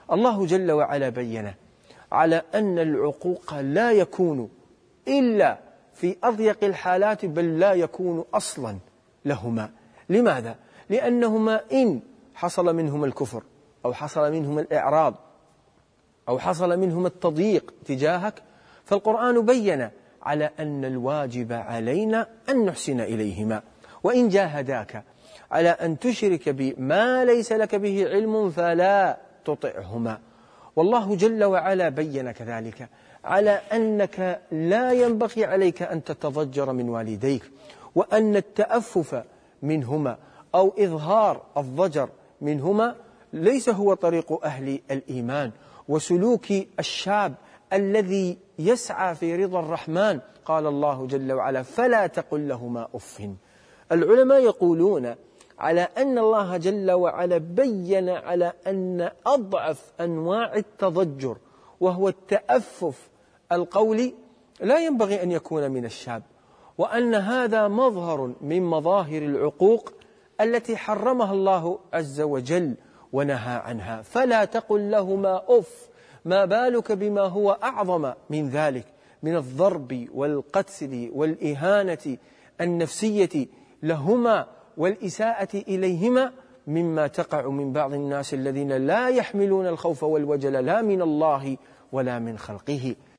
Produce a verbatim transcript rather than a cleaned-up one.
الله جل وعلا بين على أن العقوق لا يكون إلا في أضيق الحالات، بل لا يكون أصلا لهما. لماذا؟ لأنهما إن حصل منهما الكفر أو حصل منهما الإعراض أو حصل منهما التضييق تجاهك، فالقرآن بين على أن الواجب علينا أن نحسن إليهما. وإن جاهداك على أن تشرك بي ما ليس لك به علم فلا تطعهما. والله جل وعلا بين كذلك على أنك لا ينبغي عليك أن تتضجر من والديك، وأن التأفف منهما أو إظهار الضجر منهما ليس هو طريق أهل الإيمان وسلوك الشاب الذي يسعى في رضا الرحمن. قال الله جل وعلا: فلا تقل لهما أف. العلماء يقولون على أن الله جل وعلا بين على أن أضعف أنواع التضجر وهو التأفف القولي لا ينبغي أن يكون من الشاب، وأن هذا مظهر من مظاهر العقوق التي حرمها الله عز وجل ونهى عنها. فلا تقل لهما أف، ما بالك بما هو أعظم من ذلك من الضرب والقتل والإهانة النفسية لهما والإساءة إليهما، مما تقع من بعض الناس الذين لا يحملون الخوف والوجل لا من الله ولا من خلقه.